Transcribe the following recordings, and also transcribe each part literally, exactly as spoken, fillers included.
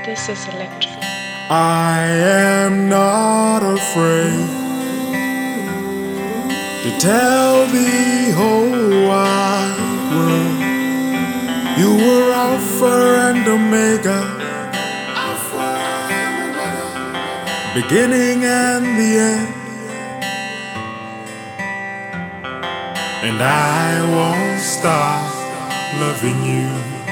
This is electric. I am not afraid to tell the whole wide world you were Alpha and Omega, beginning and the end. And I won't stop loving you,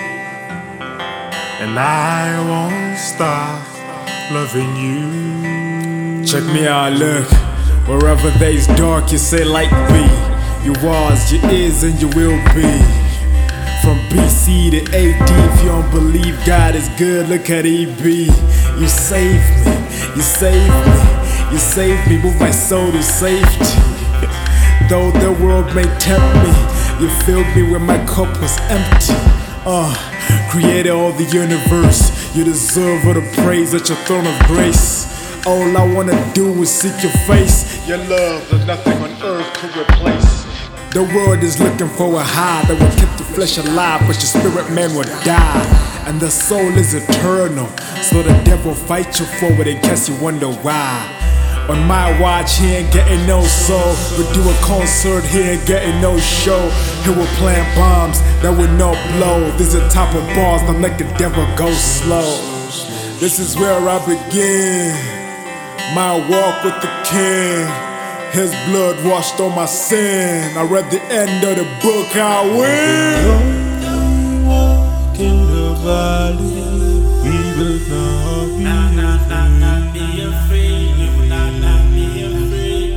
and I won't stop loving you. Check me out, look. Wherever there's dark, you say light be. You was, you is, and you will be. From B C to A D, if you don't believe God is good, look at E B. You saved me, you saved me, you saved me, move my soul to safety. Though the world may tempt me, you filled me when my cup was empty. Uh, created all the universe, you deserve all the praise at your throne of grace. All I wanna do is seek your face. Your love that nothing on earth could replace. The world is looking for a high that will keep the flesh alive, but your spirit man will die. And the soul is eternal, so the devil fight you for it in case you wonder why. On my watch, he ain't getting no soul. We do a concert, he ain't getting no show. He will plant bombs that will not blow. This is the top of bars, don't let the devil go slow. This is where I begin my walk with the King. His blood washed all my sin. I read the end of the book, I win. Walk in the valley, we will not be afraid. Be afraid, we will not, not be afraid.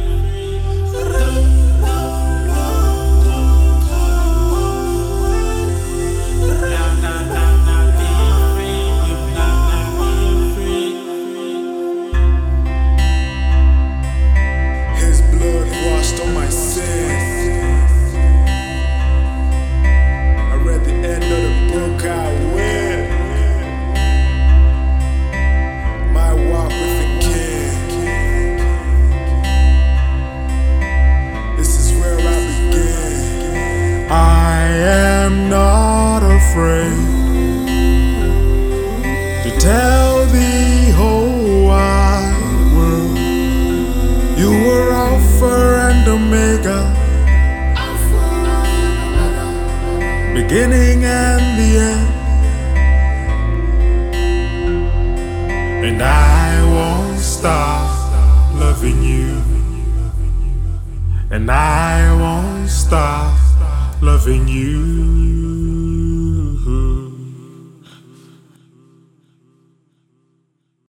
Not, not, not, not be afraid, we will not, not be afraid. His blood washed all my sins. I read the end of the book, I win. My walk with the King. This is where I begin. I am not afraid to tell the whole wide world you were Alpha and Omega, beginning and the end. And I won't stop loving you, and I won't stop loving you.